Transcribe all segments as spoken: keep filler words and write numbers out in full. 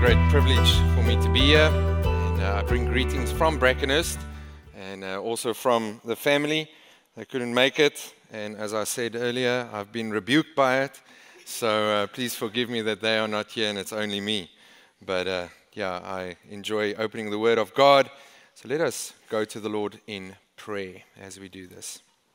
great privilege for me to be here, and uh, I bring greetings from Brackenhurst and uh, also from the family. They couldn't make it, and as I said earlier, I've been rebuked by it, so uh, please forgive me that they are not here and it's only me. But uh, yeah, I enjoy opening the Word of God, so let us go to the Lord in prayer as we do this.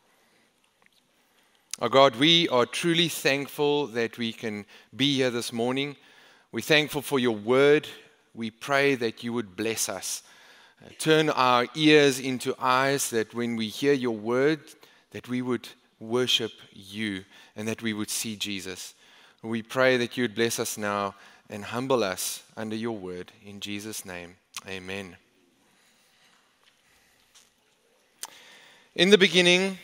Our God, we are truly thankful that we can be here this morning. We're thankful for your word. We pray that you would bless us. Uh, turn our ears into eyes, that when we hear your word, that we would worship you and that we would see Jesus. We pray that you would bless us now and humble us under your word. In Jesus' name, amen. In the beginning,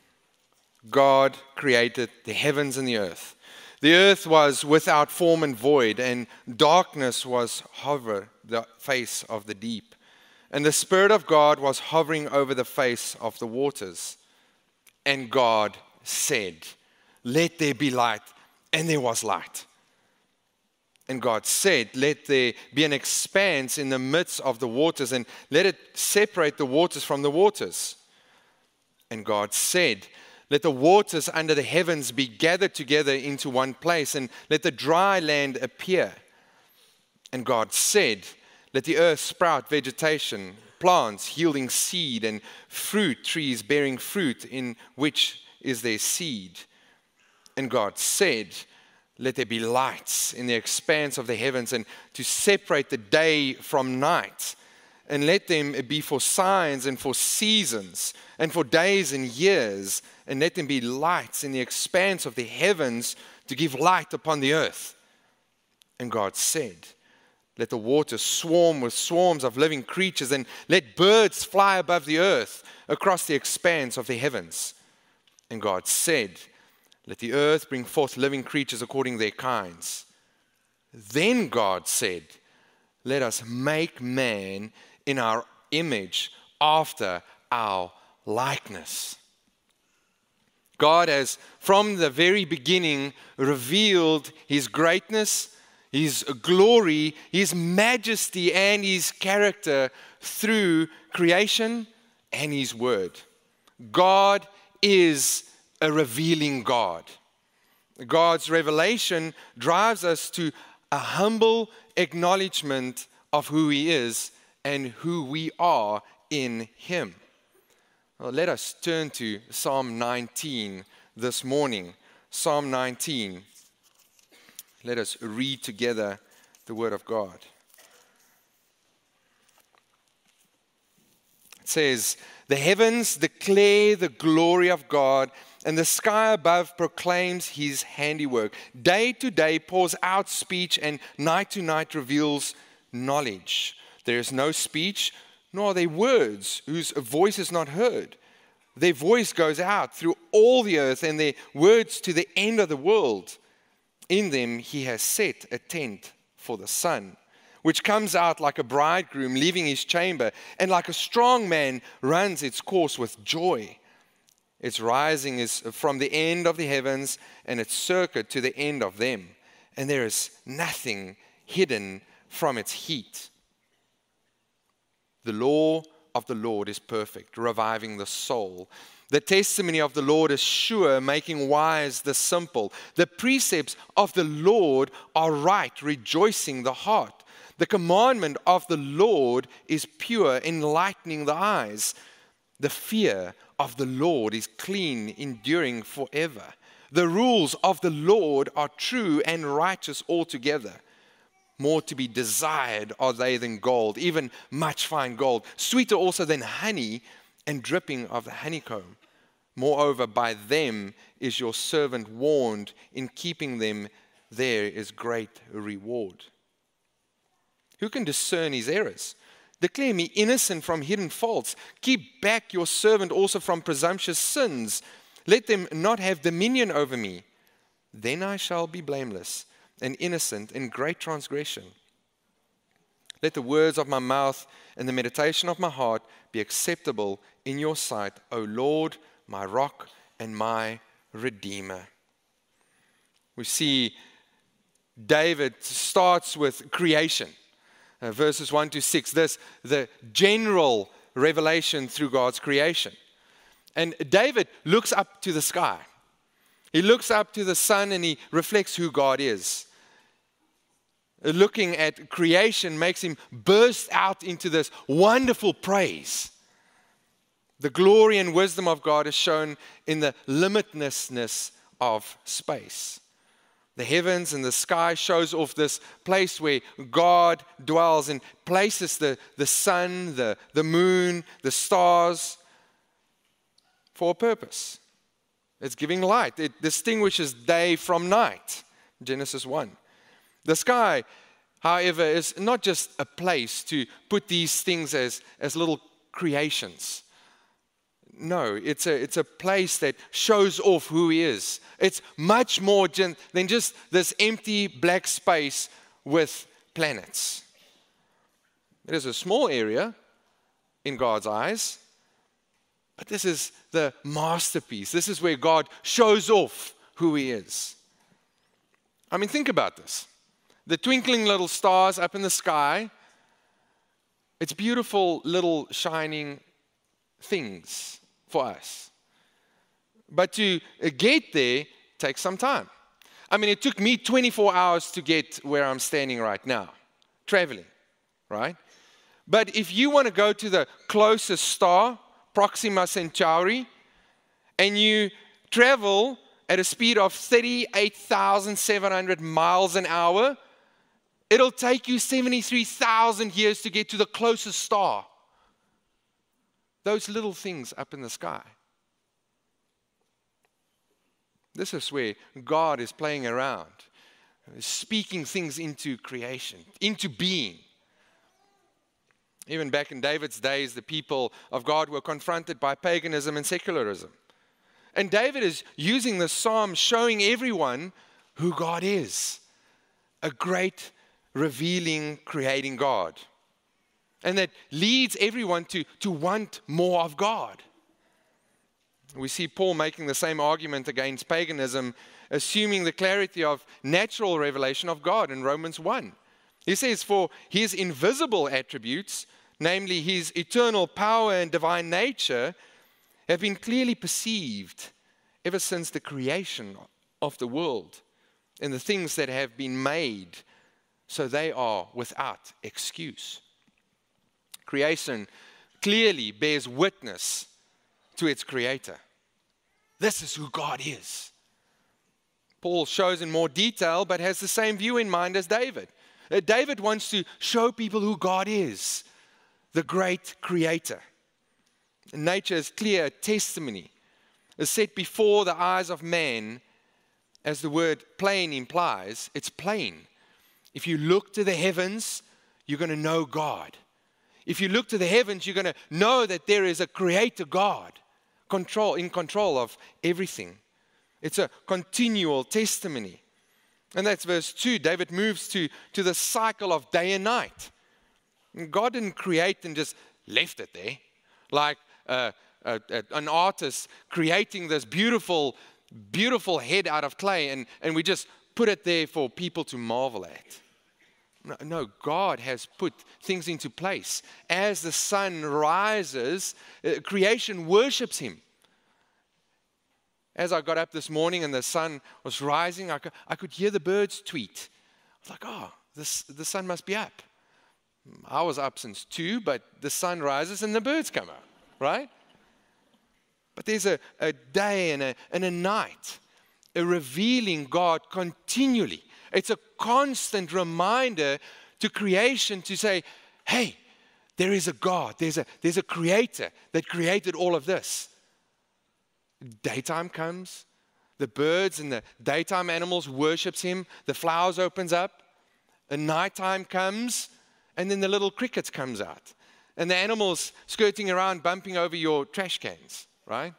God created the heavens and the earth. The earth was without form and void, and darkness was over the face of the deep. And the Spirit of God was hovering over the face of the waters. And God said, "Let there be light," and there was light. And God said, "Let there be an expanse in the midst of the waters, and let it separate the waters from the waters." And God said, "Let the waters under the heavens be gathered together into one place, and let the dry land appear." And God said, "Let the earth sprout vegetation, plants yielding seed, and fruit trees bearing fruit in which is their seed." And God said, "Let there be lights in the expanse of the heavens, and to separate the day from night. And let them be for signs and for seasons and for days and years. And let them be lights in the expanse of the heavens to give light upon the earth." And God said, "Let the waters swarm with swarms of living creatures, and let birds fly above the earth across the expanse of the heavens." And God said, "Let the earth bring forth living creatures according to their kinds." Then God said, "Let us make man in our image, after our likeness." God has, from the very beginning, revealed His greatness, His glory, His majesty, and His character through creation and His word. God is a revealing God. God's revelation drives us to a humble acknowledgement of who He is and who we are in Him. Well, let us turn to Psalm nineteen this morning. Psalm nineteen. Let us read together the Word of God. It says, "The heavens declare the glory of God, and the sky above proclaims His handiwork. Day to day pours out speech, and night to night reveals knowledge. There is no speech, nor are there words whose voice is not heard. Their voice goes out through all the earth, and their words to the end of the world. In them He has set a tent for the sun, which comes out like a bridegroom leaving his chamber, and like a strong man runs its course with joy. Its rising is from the end of the heavens, and its circuit to the end of them, and there is nothing hidden from its heat. The law of the Lord is perfect, reviving the soul. The testimony of the Lord is sure, making wise the simple. The precepts of the Lord are right, rejoicing the heart. The commandment of the Lord is pure, enlightening the eyes. The fear of the Lord is clean, enduring forever. The rules of the Lord are true and righteous altogether. More to be desired are they than gold, even much fine gold. Sweeter also than honey, and dripping of the honeycomb. Moreover, by them is your servant warned. In keeping them, there is great reward. Who can discern his errors? Declare me innocent from hidden faults. Keep back your servant also from presumptuous sins. Let them not have dominion over me. Then I shall be blameless and innocent in great transgression. Let the words of my mouth and the meditation of my heart be acceptable in your sight, O Lord, my rock and my redeemer. We see David starts with creation, uh, verses one to six. This, the general revelation through God's creation. And David looks up to the sky. He looks up to the sun and he reflects who God is. Looking at creation makes him burst out into this wonderful praise. The glory and wisdom of God is shown in the limitlessness of space. The heavens and the sky shows off this place where God dwells and places the, the sun, the, the moon, the stars for a purpose. It's giving light. It distinguishes day from night. Genesis one. The sky, however, is not just a place to put these things as, as little creations. No, it's a, it's a place that shows off who He is. It's much more gen- than just this empty black space with planets. It is a small area in God's eyes, but this is the masterpiece. This is where God shows off who He is. I mean, think about this. The twinkling little stars up in the sky, it's beautiful little shining things for us. But to get there takes some time. I mean, it took me twenty-four hours to get where I'm standing right now, traveling, right? But if you want to go to the closest star, Proxima Centauri, and you travel at a speed of thirty-eight thousand seven hundred miles an hour, it'll take you seventy-three thousand years to get to the closest star. Those little things up in the sky. This is where God is playing around, speaking things into creation, into being. Even back in David's days, the people of God were confronted by paganism and secularism. And David is using the psalm showing everyone who God is. A great, revealing, creating God. And that leads everyone to, to want more of God. We see Paul making the same argument against paganism, assuming the clarity of natural revelation of God in Romans one. He says, for His invisible attributes, namely His eternal power and divine nature, have been clearly perceived ever since the creation of the world and the things that have been made, so they are without excuse. Creation clearly bears witness to its creator. This is who God is. Paul shows in more detail, but has the same view in mind as David. Uh, David wants to show people who God is, the great creator. Nature's clear testimony is set before the eyes of man, as the word plain implies. It's plain. If you look to the heavens, you're going to know God. If you look to the heavens, you're going to know that there is a creator God, control in control of everything. It's a continual testimony. And that's verse two. David moves to, to the cycle of day and night. God didn't create and just left it there. Like uh, uh, uh, an artist creating this beautiful, beautiful head out of clay, and, and we just put it there for people to marvel at. No, no, God has put things into place. As the sun rises, uh, creation worships Him. As I got up this morning and the sun was rising, I could, I could hear the birds tweet. I was like, oh, this, the sun must be up. I was up since two, but the sun rises and the birds come out, right? But there's a, a day and a, and a night, a revealing God continually. It's a constant reminder to creation to say, hey, there is a God, there's a, there's a creator that created all of this. Daytime comes, the birds and the daytime animals worships Him, the flowers opens up, the nighttime comes, and then the little crickets comes out. And the animals skirting around, bumping over your trash cans, right?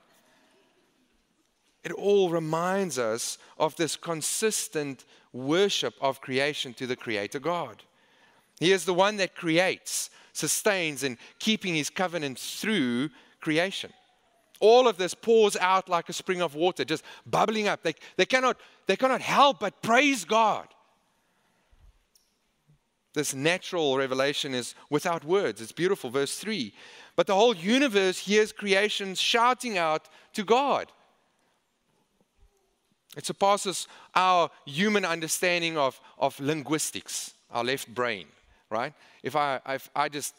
It all reminds us of this consistent worship of creation to the Creator God. He is the one that creates, sustains, and keeping His covenant through creation. All of this pours out like a spring of water, just bubbling up. They, they, cannot, they cannot help but praise God. This natural revelation is without words. It's beautiful. Verse three. But the whole universe hears creation shouting out to God. It surpasses our human understanding of, of linguistics, our left brain, right? If I, if I just...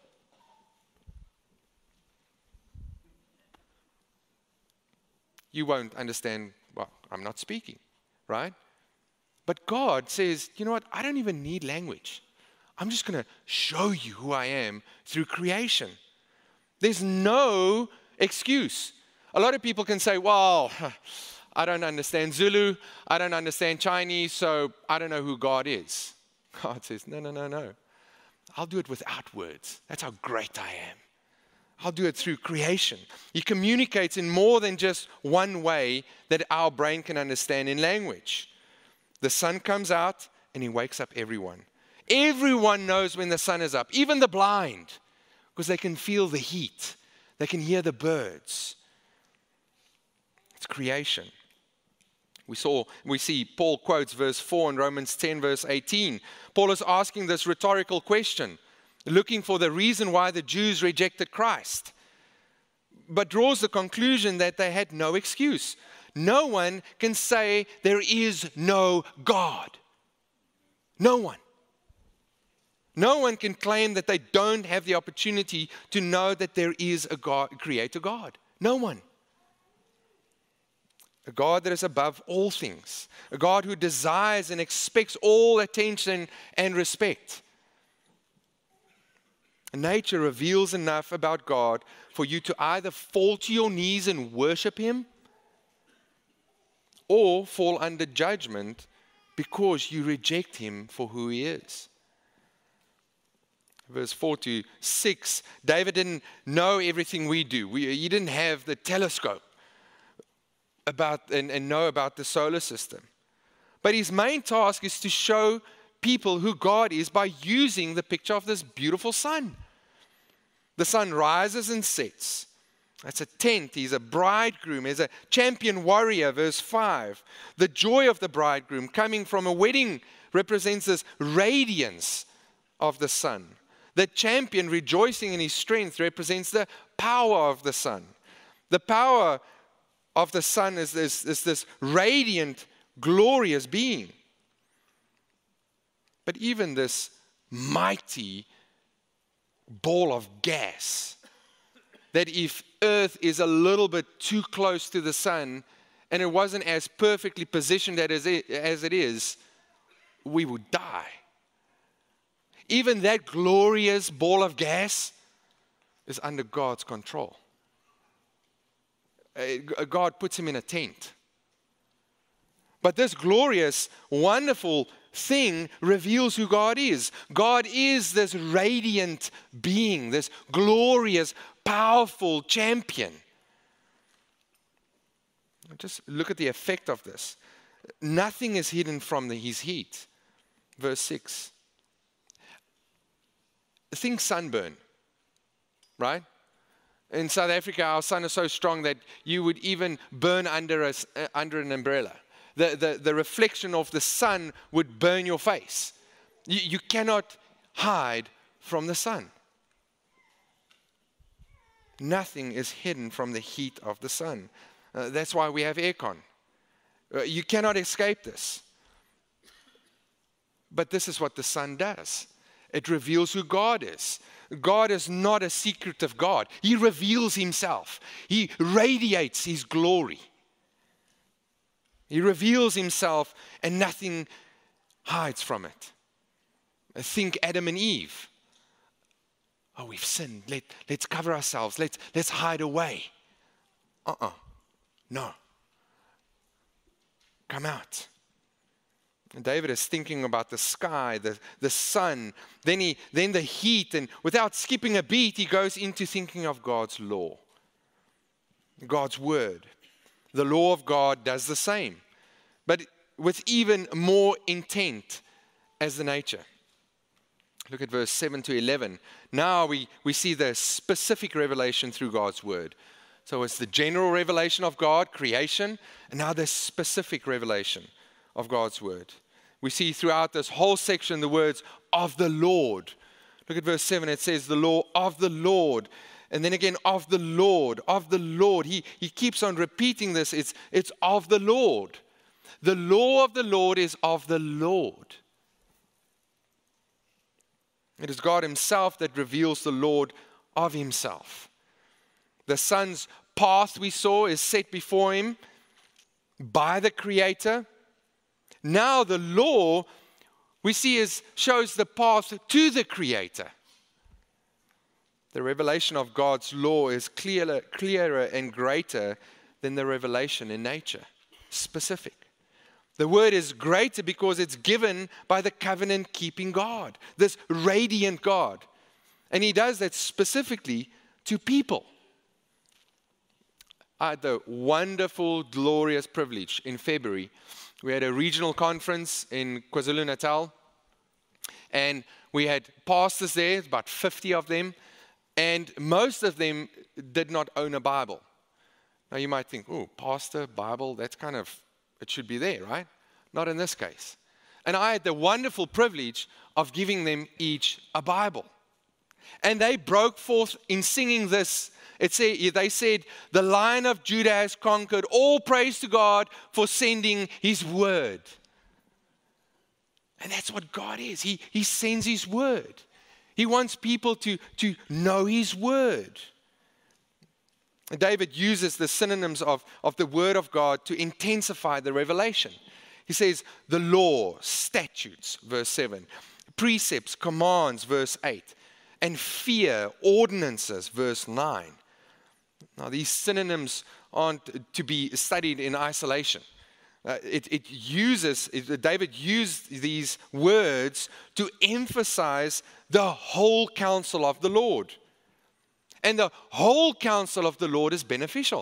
You won't understand, well, I'm not speaking, right? But God says, you know what? I don't even need language. I'm just going to show you who I am through creation. There's no excuse. A lot of people can say, well, I don't understand Zulu, I don't understand Chinese, so I don't know who God is. God says, no, no, no, no. I'll do it without words. That's how great I am. I'll do it through creation. He communicates in more than just one way that our brain can understand in language. The sun comes out and he wakes up everyone. Everyone knows when the sun is up, even the blind, because they can feel the heat. They can hear the birds. It's creation. We saw, we see Paul quotes verse four in Romans ten, verse eighteen. Paul is asking this rhetorical question, looking for the reason why the Jews rejected Christ, but draws the conclusion that they had no excuse. No one can say there is no God. No one. No one can claim that they don't have the opportunity to know that there is a God, creator God. No one. A God that is above all things. A God who desires and expects all attention and respect. Nature reveals enough about God for you to either fall to your knees and worship Him, or fall under judgment because you reject Him for who He is. Verse four to six, David didn't know everything we do. We, he didn't have the telescope about and, and know about the solar system. But his main task is to show people who God is by using the picture of this beautiful sun. The sun rises and sets. That's a tent. He's a bridegroom. He's a champion warrior, verse five. The joy of the bridegroom coming from a wedding represents this radiance of the sun. The champion rejoicing in his strength represents the power of the sun. The power of the sun is this, is this radiant, glorious being. But even this mighty ball of gas, that if Earth is a little bit too close to the sun and it wasn't as perfectly positioned as it, as it is, we would die. Even that glorious ball of gas is under God's control. God puts him in a tent. But this glorious, wonderful thing reveals who God is. God is this radiant being, this glorious, powerful champion. Just look at the effect of this. Nothing is hidden from the, his heat. Verse six. Think sunburn, right? In South Africa, our sun is so strong that you would even burn under, a, uh, under an umbrella. The, the, the reflection of the sun would burn your face. You, you cannot hide from the sun. Nothing is hidden from the heat of the sun. Uh, that's why we have aircon. Uh, you cannot escape this. But this is what the sun does. It reveals who God is. God is not a secretive God. He reveals himself. He radiates his glory. He reveals himself and nothing hides from it. Think Adam and Eve. Oh, we've sinned. Let, let's cover ourselves. Let's, let's hide away. Uh-uh. No. Come out. And David is thinking about the sky, the, the sun, then, he, then the heat, and without skipping a beat, he goes into thinking of God's law, God's word. The law of God does the same, but with even more intent as the nature. Look at verse seven to eleven. Now we, we see the specific revelation through God's word. So it's the general revelation of God, creation, and now the specific revelation of God's word. We see throughout this whole section the words of the Lord. Look at verse seven. It says the law of the Lord. And then again, of the Lord, of the Lord. He, he keeps on repeating this. It's, it's of the Lord. The law of the Lord is of the Lord. It is God himself that reveals the Lord of himself. The Son's path, we saw, is set before him by the Creator. Now the law, we see, is, shows the path to the Creator. The revelation of God's law is clearer, clearer and greater than the revelation in nature. Specific. The word is greater because it's given by the covenant-keeping God, this radiant God. And he does that specifically to people. I had the wonderful, glorious privilege in February. We had a regional conference in KwaZulu-Natal, and we had pastors there, about fifty of them, and most of them did not own a Bible. Now you might think, oh, pastor, Bible, that's kind of, it should be there, right? Not in this case. And I had the wonderful privilege of giving them each a Bible. And they broke forth in singing this. It say, they said, the Lion of Judah has conquered. All praise to God for sending his word. And that's what God is. He, he sends his word. He wants people to, to know his word. David uses the synonyms of, of the word of God to intensify the revelation. He says, the law, statutes, verse seven, precepts, commands, verse eight, and fear, ordinances, verse nine. Now, these synonyms aren't to be studied in isolation. Uh, it, it uses, it, David used these words to emphasize the whole counsel of the Lord. And the whole counsel of the Lord is beneficial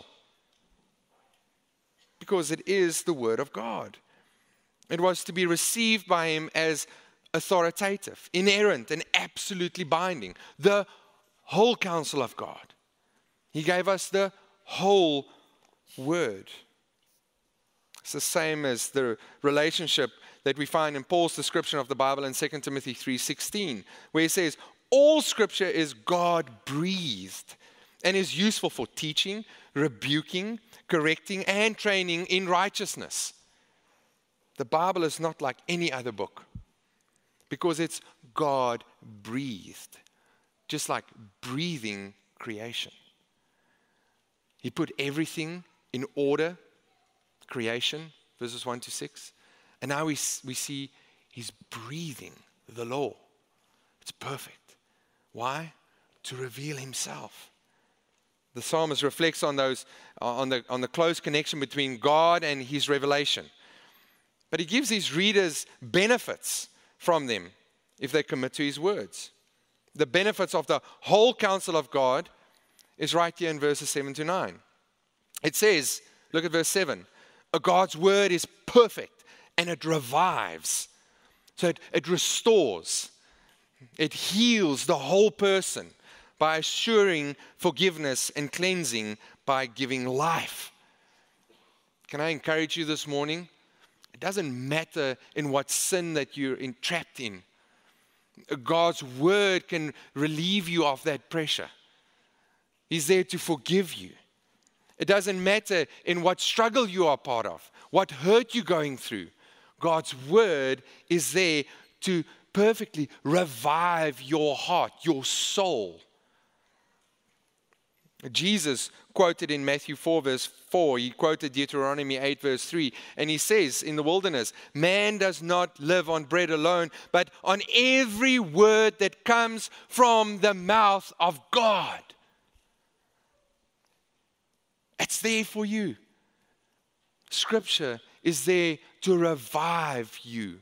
because it is the word of God. It was to be received by him as authoritative, inerrant, and absolutely binding. The whole counsel of God. He gave us the whole word. It's the same as the relationship that we find in Paul's description of the Bible in Second Timothy three sixteen, where he says, all scripture is God-breathed and is useful for teaching, rebuking, correcting, and training in righteousness. The Bible is not like any other book because it's God-breathed, just like breathing creation. He put everything in order, creation, verses one to six. And now we, we see he's breathing the law. It's perfect. Why? To reveal himself. The psalmist reflects on those, on the, on the close connection between God and his revelation. But he gives his readers benefits from them if they commit to his words. The benefits of the whole counsel of God is right here in verses seven to nine. It says, look at verse seven, God's word is perfect and it revives. So it, it restores. It heals the whole person by assuring forgiveness and cleansing by giving life. Can I encourage you this morning? It doesn't matter in what sin that you're entrapped in. God's word can relieve you of that pressure. He's there to forgive you. It doesn't matter in what struggle you are part of, what hurt you're going through. God's word is there to perfectly revive your heart, your soul. Jesus quoted in Matthew four verse four, he quoted Deuteronomy eight verse three, and he says in the wilderness, man does not live on bread alone, but on every word that comes from the mouth of God. It's there for you. Scripture is there to revive you.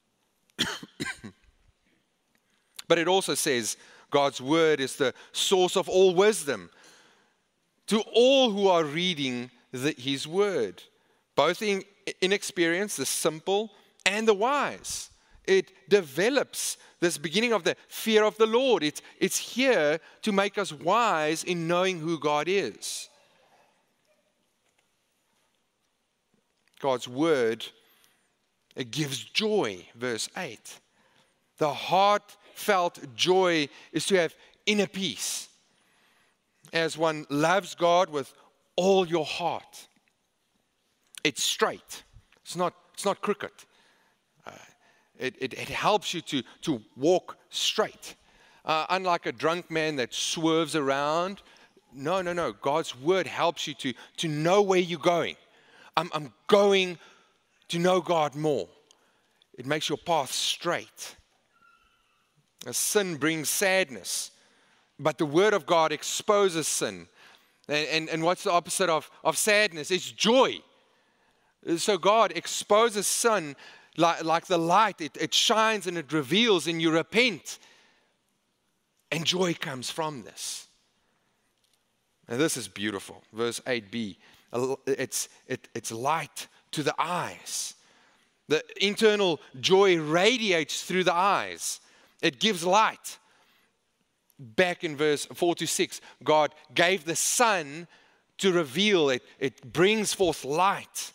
But it also says God's word is the source of all wisdom to all who are reading the, his word, both in inexperienced, the simple, and the wise. It develops this beginning of the fear of the Lord. It's, it's here to make us wise in knowing who God is. God's word It gives joy, verse eight. The heartfelt joy is to have inner peace as one loves God with all your heart. It's straight. It's not, it's not crooked. Uh, it, it, it helps you to, to walk straight. Uh, unlike a drunk man that swerves around. No, no, no. God's word helps you to, to know where you're going. I'm, I'm going to know God more. It makes your path straight. A sin brings sadness, but the word of God exposes sin. And, and, and what's the opposite of, of sadness? It's joy. So God exposes sin like, like the light. It, it shines and it reveals, and you repent. And joy comes from this. And this is beautiful. Verse eight b. It's, it, it's light to the eyes. The internal joy radiates through the eyes. It gives light. Back in verse four to six, God gave the sun to reveal. It, it brings forth light.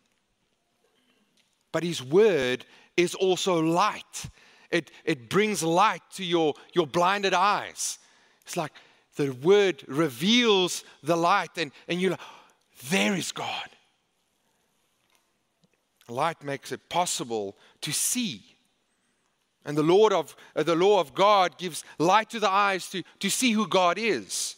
But His word is also light. It, it brings light to your, your blinded eyes. It's like the word reveals the light, and, and you're like, there is God. Light makes it possible to see. And the Lord of uh, the law of God gives light to the eyes to, to see who God is.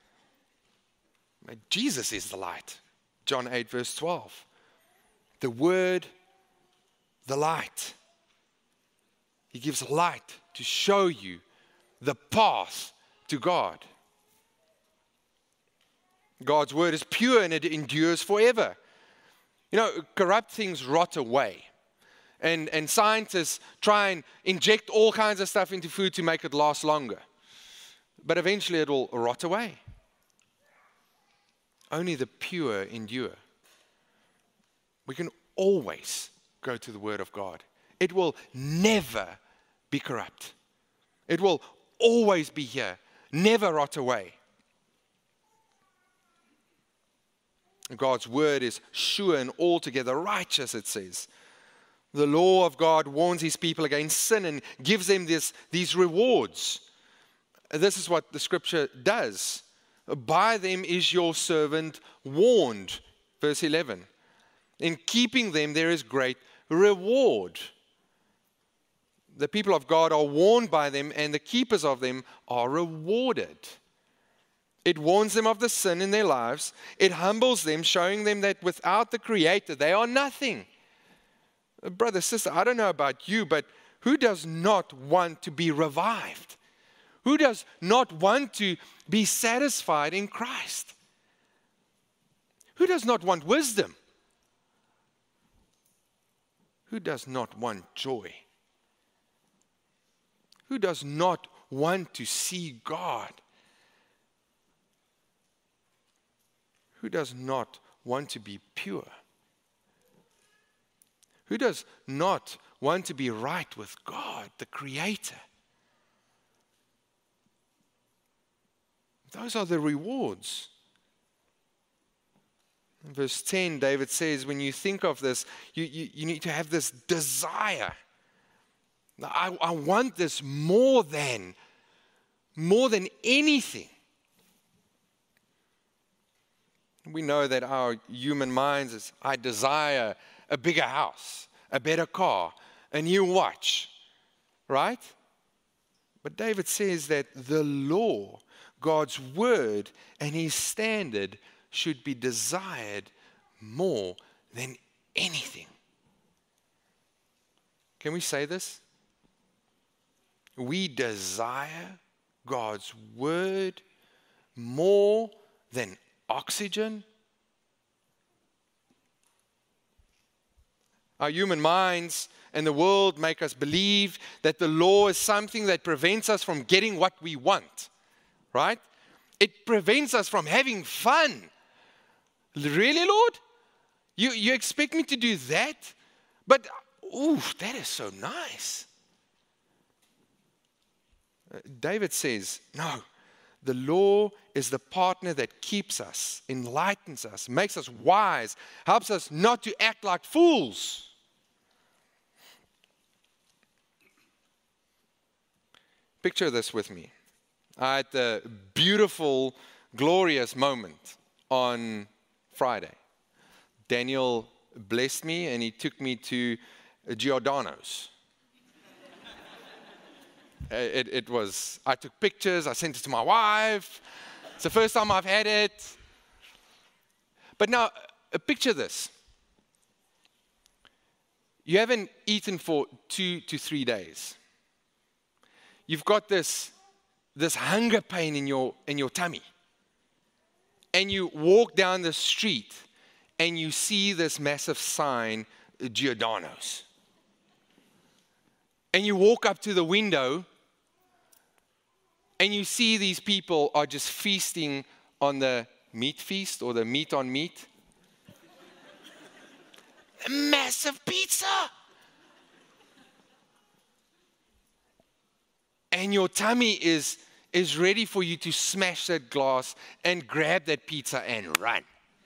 Jesus is the light. John eight, verse twelve. The word, the light. He gives light to show you the path to God. God's word is pure and it endures forever. You know, corrupt things rot away. And, and scientists try and inject all kinds of stuff into food to make it last longer. But eventually it will rot away. Only the pure endure. We can always go to the word of God. It will never be corrupt. It will always be here, never rot away. God's word is sure and altogether righteous, it says. The law of God warns His people against sin and gives them this, these rewards. This is what the scripture does. By them is your servant warned. Verse eleven. In keeping them there is great reward. The people of God are warned by them, and the keepers of them are rewarded. It warns them of the sin in their lives. It humbles them, showing them that without the Creator, they are nothing. Brother, sister, I don't know about you, but who does not want to be revived? Who does not want to be satisfied in Christ? Who does not want wisdom? Who does not want joy? Who does not want to see God? Who does not want to be pure? Who does not want to be right with God, the Creator? Those are the rewards. In verse ten, David says, when you think of this, you, you, you need to have this desire. I, I want this more than, more than anything. We know that our human minds is, I desire a bigger house, a better car, a new watch, right? But David says that the law, God's word and His standard should be desired more than anything. Can we say this? We desire God's word more than oxygen. Our human minds and the world make us believe that the law is something that prevents us from getting what we want, right? It prevents us from having fun. Really, Lord? You, you expect me to do that? But, ooh, that is so nice. David says, no, the law is the partner that keeps us, enlightens us, makes us wise, helps us not to act like fools. Picture this with me. I had the beautiful, glorious moment on Friday. Daniel blessed me and he took me to Giordano's. it, it was, I took pictures, I sent it to my wife. It's the first time I've had it. But now, uh, picture this. You haven't eaten for two to three days. You've got this, this hunger pain in your, in your tummy. And you walk down the street and you see this massive sign, Giordano's. And you walk up to the window and you see these people are just feasting on the meat feast or the meat on meat. A massive pizza. And your tummy is, is ready for you to smash that glass and grab that pizza and run.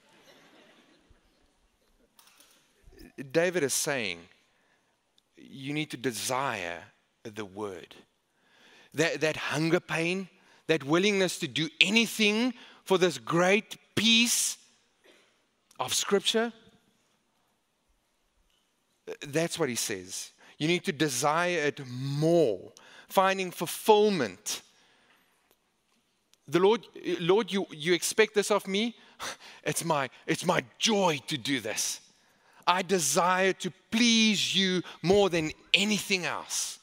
David is saying, you need to desire the word. That, that hunger pain, that willingness to do anything for this great piece of Scripture. That's what he says. You need to desire it more, finding fulfillment. The Lord, Lord, you, you expect this of me? It's my, it's my joy to do this. I desire to please you more than anything else.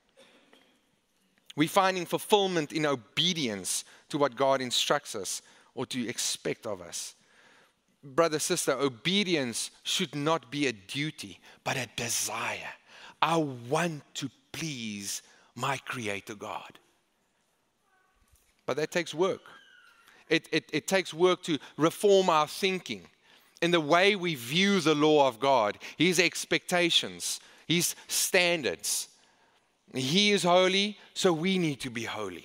We're finding fulfillment in obedience to what God instructs us or to expect of us. Brother, sister, obedience should not be a duty, but a desire. I want to please my Creator God. But that takes work. It, it, it takes work to reform our thinking in the way we view the law of God, His expectations, His standards. He is holy, so we need to be holy.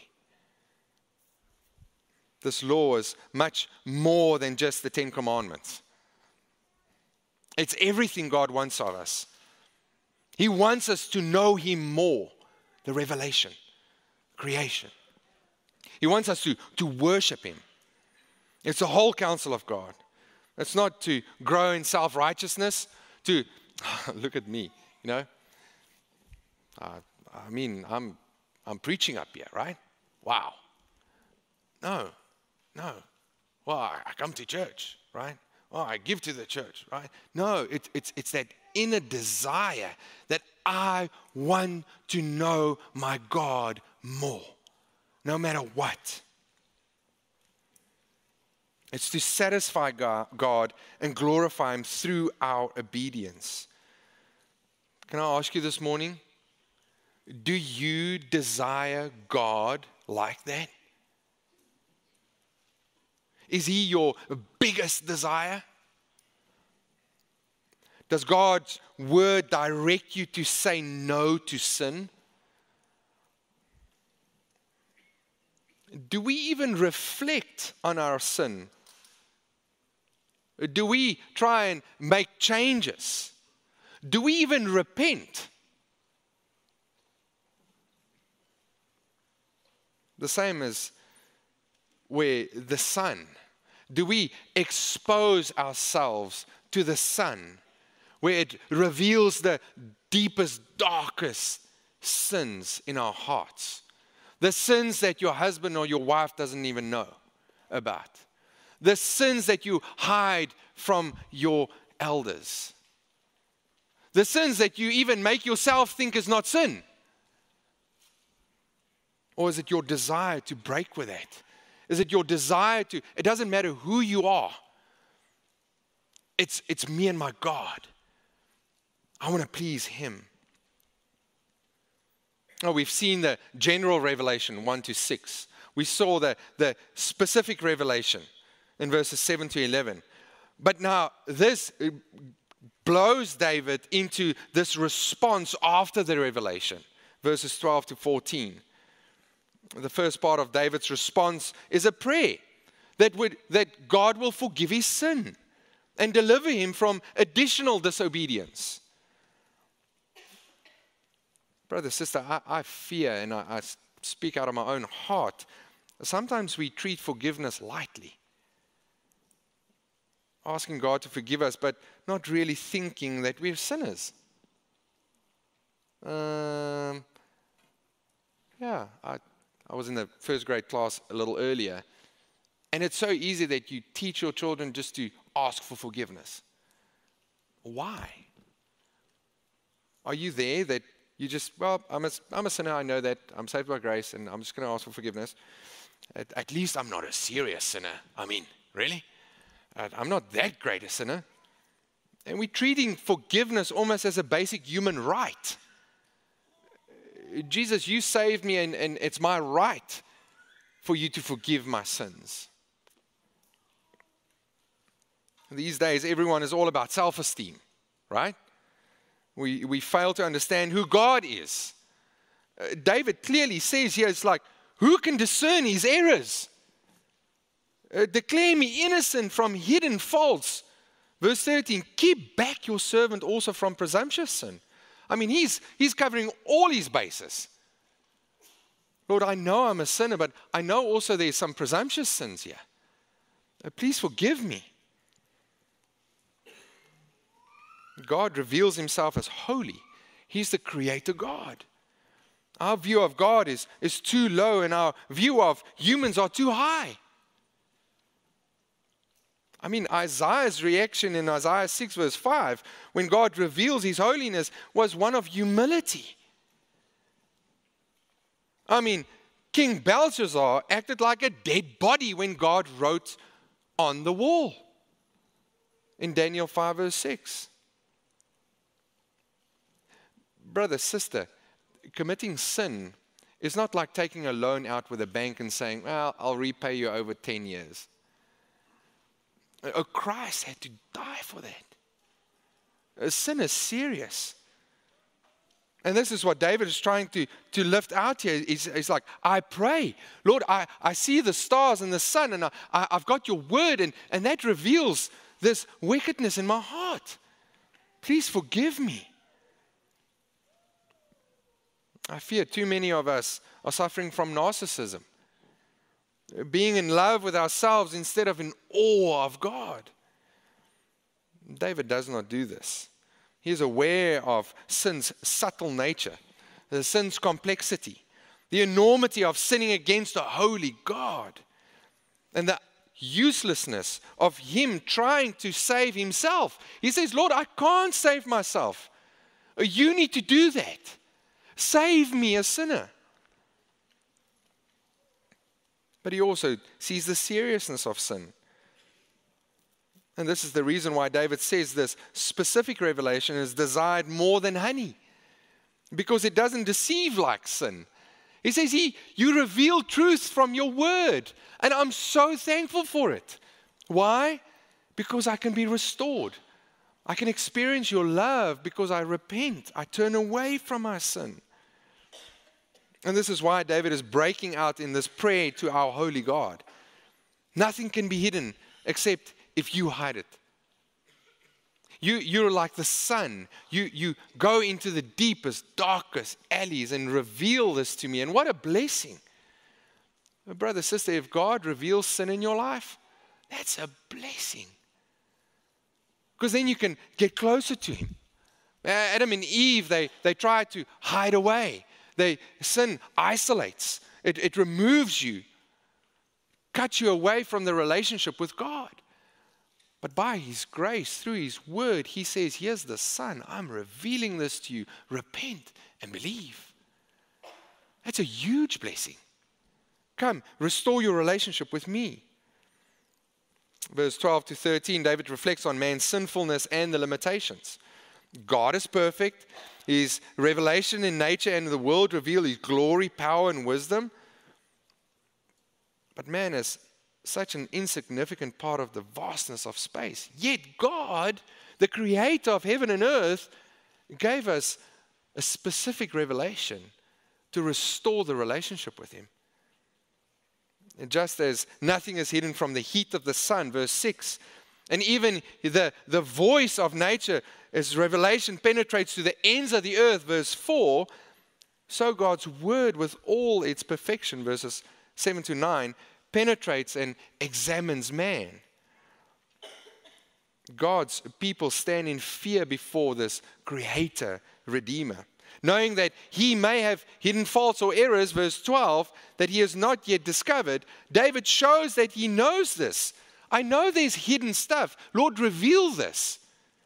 This law is much more than just the Ten Commandments. It's everything God wants of us. He wants us to know Him more, the revelation, creation. He wants us to, to worship Him. It's the whole counsel of God. It's not to grow in self-righteousness, to, look at me, you know. Uh, I mean, I'm, I'm preaching up here, right? Wow. No, no. Well, I, I come to church, right? Oh, I give to the church, right? No, it, it's, it's that inner desire that I want to know my God more, no matter what. It's to satisfy God and glorify Him through our obedience. Can I ask you this morning? Do you desire God like that? Is He your biggest desire? Does God's word direct you to say no to sin? Do we even reflect on our sin? Do we try and make changes? Do we even repent? The same as where the sun. Do we expose ourselves to the sun, where it reveals the deepest, darkest sins in our hearts? The sins that your husband or your wife doesn't even know about. The sins that you hide from your elders. The sins that you even make yourself think is not sin. Or is it your desire to break with that? Is it your desire to, it doesn't matter who you are. It's, it's me and my God. I want to please Him. Oh, we've seen the general revelation, one to six. We saw the, the specific revelation in verses seven to eleven. But now this blows David into this response after the revelation, verses twelve to fourteen. The first part of David's response is a prayer that would that God will forgive his sin and deliver him from additional disobedience. Brother, sister, I, I fear and I, I speak out of my own heart. Sometimes we treat forgiveness lightly. Asking God to forgive us, but not really thinking that we're sinners. Um, yeah, I, I was in the first grade class a little earlier, and it's so easy that you teach your children just to ask for forgiveness. Why? Are you there that you just, well, I'm a, I'm a sinner, I know that, I'm saved by grace, and I'm just going to ask for forgiveness. At, at least I'm not a serious sinner. I mean, really? Uh, I'm not that great a sinner. And we're treating forgiveness almost as a basic human right. Jesus, you saved me, and, and it's my right for you to forgive my sins. These days, everyone is all about self-esteem, right? We, we fail to understand who God is. Uh, David clearly says here, it's like, who can discern his errors? Uh, declare me innocent from hidden faults. Verse thirteen, keep back your servant also from presumptuous sin. I mean, he's, he's covering all his bases. Lord, I know I'm a sinner, but I know also there's some presumptuous sins here. Uh, please forgive me. God reveals himself as holy. He's the creator God. Our view of God is, is too low, and our view of humans are too high. I mean, Isaiah's reaction in Isaiah six verse five, when God reveals his holiness, was one of humility. I mean, King Belshazzar acted like a dead body when God wrote on the wall in Daniel five verse six. Brother, sister, committing sin is not like taking a loan out with a bank and saying, well, I'll repay you over ten years. Oh, Christ had to die for that. A sin is serious. And this is what David is trying to, to lift out here. He's, he's like, I pray, Lord, I, I see the stars and the sun, and I, I, I've got your word, and, and that reveals this wickedness in my heart. Please forgive me. I fear too many of us are suffering from narcissism. Being in love with ourselves instead of in awe of God. David does not do this. He is aware of sin's subtle nature, the sin's complexity, the enormity of sinning against a holy God, and the uselessness of him trying to save himself. He says, Lord, I can't save myself. You need to do that. Save me, a sinner. But he also sees the seriousness of sin. And this is the reason why David says this specific revelation is desired more than honey. Because it doesn't deceive like sin. He says, he, you reveal truth from your word. And I'm so thankful for it. Why? Because I can be restored. I can experience your love because I repent. I turn away from my sin. And this is why David is breaking out in this prayer to our holy God. Nothing can be hidden except if you hide it. You, you're like the sun. You, you go into the deepest, darkest alleys and reveal this to me. And what a blessing. Brother, sister, if God reveals sin in your life, that's a blessing. Because then you can get closer to him. Adam and Eve, they, they tried to hide away. They, sin isolates. It, it removes you, cuts you away from the relationship with God. But by his grace, through his word, he says, here's the Son. I'm revealing this to you. Repent and believe. That's a huge blessing. Come, restore your relationship with me. Verse twelve to thirteen, David reflects on man's sinfulness and the limitations. God is perfect. His revelation in nature and in the world reveal his glory, power, and wisdom. But man is such an insignificant part of the vastness of space. Yet God, the creator of heaven and earth, gave us a specific revelation to restore the relationship with him. And just as nothing is hidden from the heat of the sun, verse six, and even the, the voice of nature, as revelation penetrates to the ends of the earth, verse four, So God's word with all its perfection, verses seven to nine, penetrates and examines man. God's people stand in fear before this Creator, Redeemer, knowing that He may have hidden faults or errors, verse twelve, that He has not yet discovered. David shows that he knows this. I know there's hidden stuff. Lord, reveal this.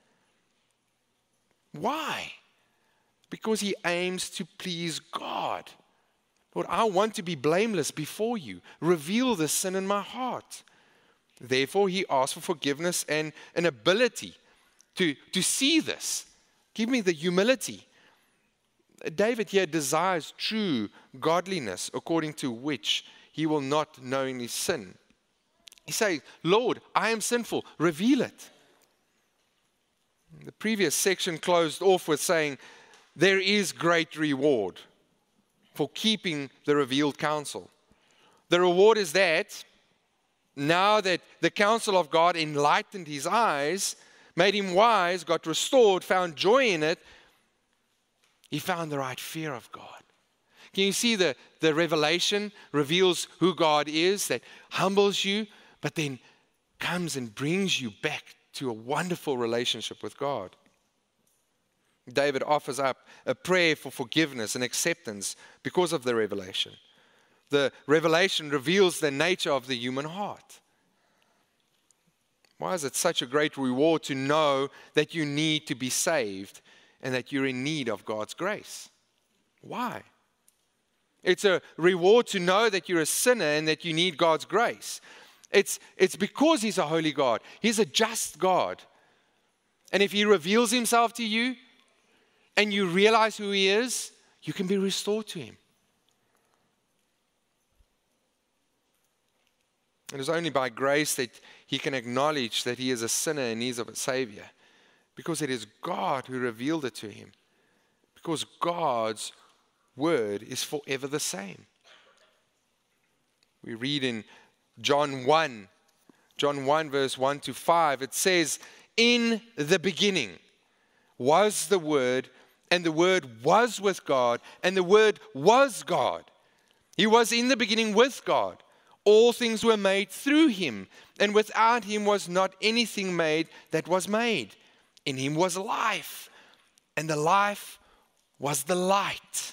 Why? Because he aims to please God. Lord, I want to be blameless before you. Reveal the sin in my heart. Therefore, he asks for forgiveness and an ability to, to see this. Give me the humility. David here desires true godliness, according to which he will not knowingly sin. He says, Lord, I am sinful. Reveal it. The previous section closed off with saying, there is great reward for keeping the revealed counsel. The reward is that now that the counsel of God enlightened his eyes, made him wise, got restored, found joy in it, he found the right fear of God. Can you see the, the revelation reveals who God is, that humbles you, but then comes and brings you back to a wonderful relationship with God? David offers up a prayer for forgiveness and acceptance because of the revelation. The revelation reveals the nature of the human heart. Why is it such a great reward to know that you need to be saved and that you're in need of God's grace? Why? It's a reward to know that you're a sinner and that you need God's grace. It's, it's because He's a holy God. He's a just God. And if He reveals Himself to you, and you realize who He is, you can be restored to Him. It is only by grace that he can acknowledge that he is a sinner in need of a Savior, because it is God who revealed it to him, because God's word is forever the same. We read in John one, John one verse one to five, it says, in the beginning was the Word, and the Word was with God, and the Word was God. He was in the beginning with God. All things were made through Him, and without Him was not anything made that was made. In Him was life, and the life was the light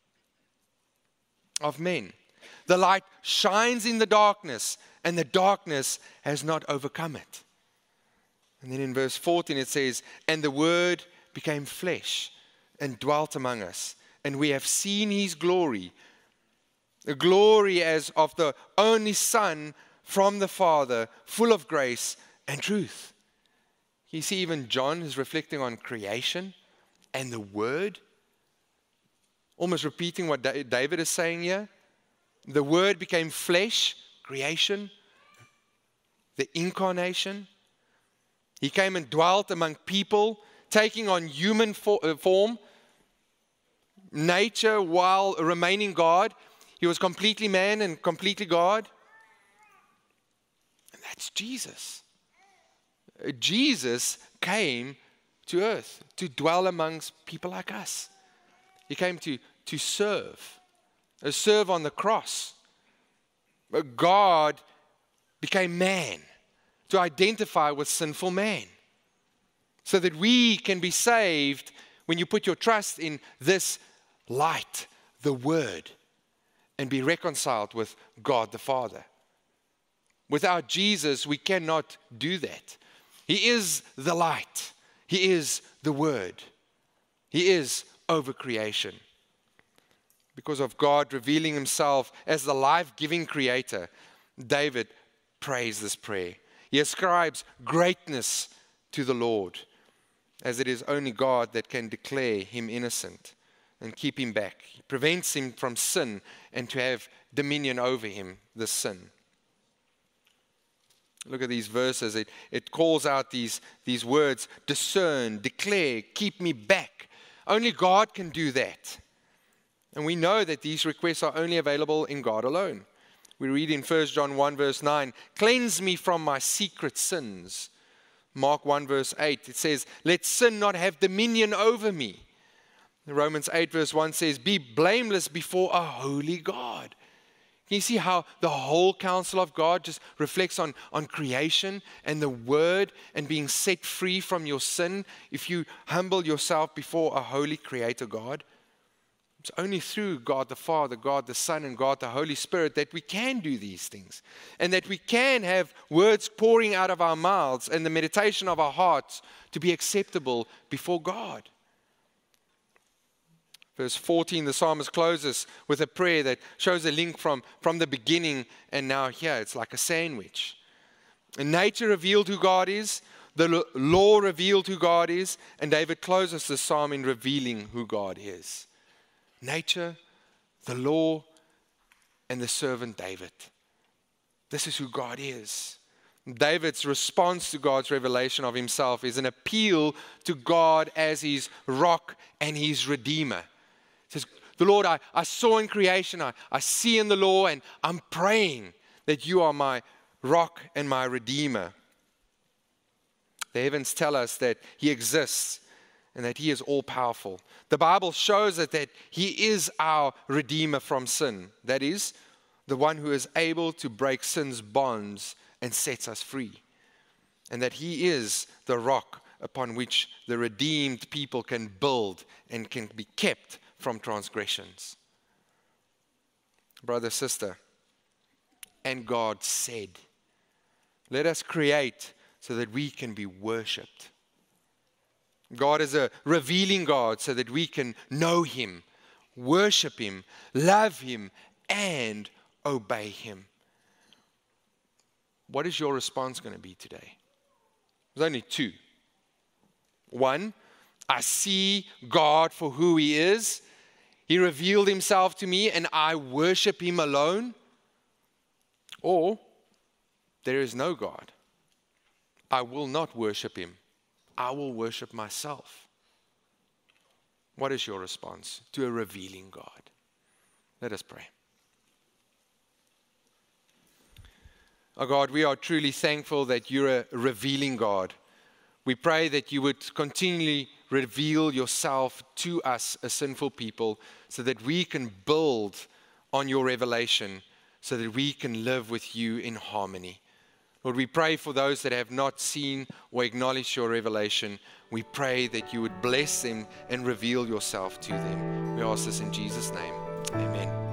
of men. The light shines in the darkness, and the darkness has not overcome it. And then in verse fourteen it says, and the Word became flesh and dwelt among us, and we have seen His glory, the glory as of the only Son from the Father, full of grace and truth. You see, even John is reflecting on creation and the Word, almost repeating what David is saying here. The Word became flesh, creation, the incarnation. He came and dwelt among people, taking on human form, nature while remaining God. He was completely man and completely God. And that's Jesus. Jesus came to earth to dwell amongst people like us. He came to, to serve, uh, serve on the cross. But God became man to identify with sinful man, so that we can be saved when you put your trust in this light, the Word, and be reconciled with God the Father. Without Jesus, we cannot do that. He is the light. He is the Word. He is over creation. Because of God revealing Himself as the life-giving Creator, David prays this prayer. He ascribes greatness to the Lord, as it is only God that can declare Him innocent and keep him back. He prevents him from sin and to have dominion over him, the sin. Look at these verses. It, it calls out these, these words, discern, declare, keep me back. Only God can do that. And we know that these requests are only available in God alone. We read in First John one verse nine, cleanse me from my secret sins. Mark one verse eight, it says, let sin not have dominion over me. Romans eight verse one says, be blameless before a holy God. Can you see how the whole counsel of God just reflects on, on creation and the word and being set free from your sin if you humble yourself before a holy creator God? It's only through God the Father, God the Son, and God the Holy Spirit that we can do these things. And that we can have words pouring out of our mouths and the meditation of our hearts to be acceptable before God. Verse fourteen, the psalmist closes with a prayer that shows a link from, from the beginning and now here. It's like a sandwich. And nature revealed who God is. The law revealed who God is. And David closes the psalm in revealing who God is. Nature, the law, and the servant David. This is who God is. David's response to God's revelation of himself is an appeal to God as his rock and his redeemer. He says, the Lord, I, I saw in creation, I, I see in the law, and I'm praying that you are my rock and my redeemer. The heavens tell us that he exists and that he is all-powerful. The Bible shows us that he is our redeemer from sin. That is, the one who is able to break sin's bonds and sets us free. And that he is the rock upon which the redeemed people can build and can be kept from transgressions. Brother, sister, and God said, let us create so that we can be worshipped. God is a revealing God so that we can know him, worship him, love him, and obey him. What is your response going to be today? There's only two. One, I see God for who he is. He revealed himself to me and I worship him alone. Or, there is no God. I will not worship him. I will worship myself. What is your response to a revealing God? Let us pray. Oh God, we are truly thankful that you're a revealing God. We pray that you would continually reveal yourself to us, a sinful people, so that we can build on your revelation, so that we can live with you in harmony. Lord, we pray for those that have not seen or acknowledged your revelation. We pray that you would bless them and reveal yourself to them. We ask this in Jesus' name. Amen.